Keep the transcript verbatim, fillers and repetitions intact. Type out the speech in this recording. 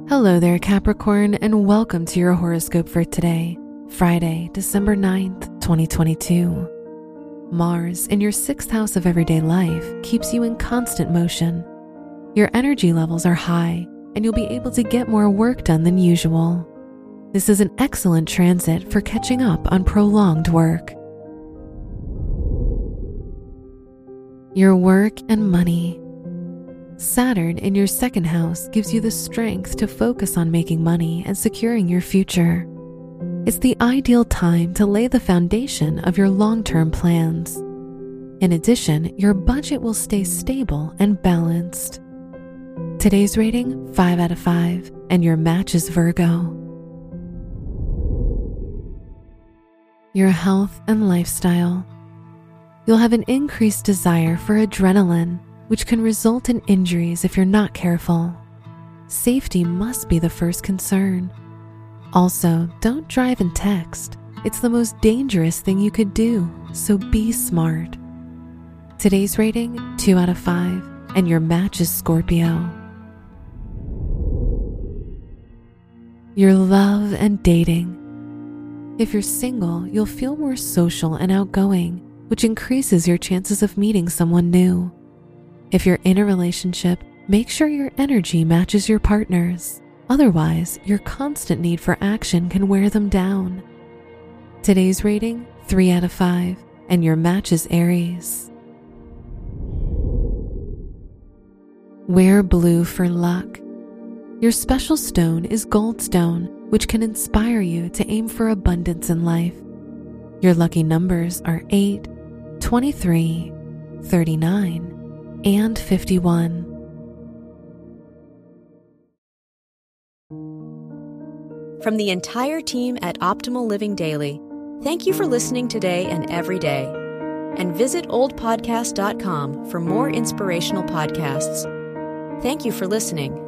Hello there, Capricorn, and welcome to your horoscope for today, Friday, December ninth, twenty twenty-two. Mars in your sixth house of everyday life keeps you in constant motion. Your energy levels are high, and you'll be able to get more work done than usual. This is an excellent transit for catching up on prolonged work. Your work and money. Saturn in your second house gives you the strength to focus on making money and securing your future. It's the ideal time to lay the foundation of your long-term plans. In addition, your budget will stay stable and balanced. Today's rating, five out of five, and your match is Virgo. Your health and lifestyle. You'll have an increased desire for adrenaline, which can result in injuries if you're not careful. Safety must be the first concern. Also, don't drive and text. It's the most dangerous thing you could do, so be smart. Today's rating, two out of five, and your match is Scorpio. Your love and dating. If you're single, you'll feel more social and outgoing, which increases your chances of meeting someone new. If you're in a relationship, make sure your energy matches your partner's. Otherwise, your constant need for action can wear them down. Today's rating, three out of five, and your match is Aries. Wear blue for luck. Your special stone is goldstone, which can inspire you to aim for abundance in life. Your lucky numbers are eight, twenty-three, thirty-nine, and fifty-one. From the entire team at Optimal Living Daily, thank you for listening today and every day. And visit old podcast dot com for more inspirational podcasts. Thank you for listening.